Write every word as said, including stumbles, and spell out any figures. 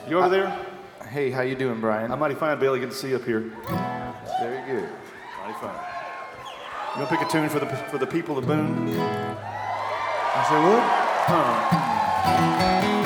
You over there? Hey, how you doing, Brian? I'm mighty fine, Bailey. Good to see you up here. Very good. Mighty fine. You want to pick a tune for the for the people of Boone? I said what? Huh.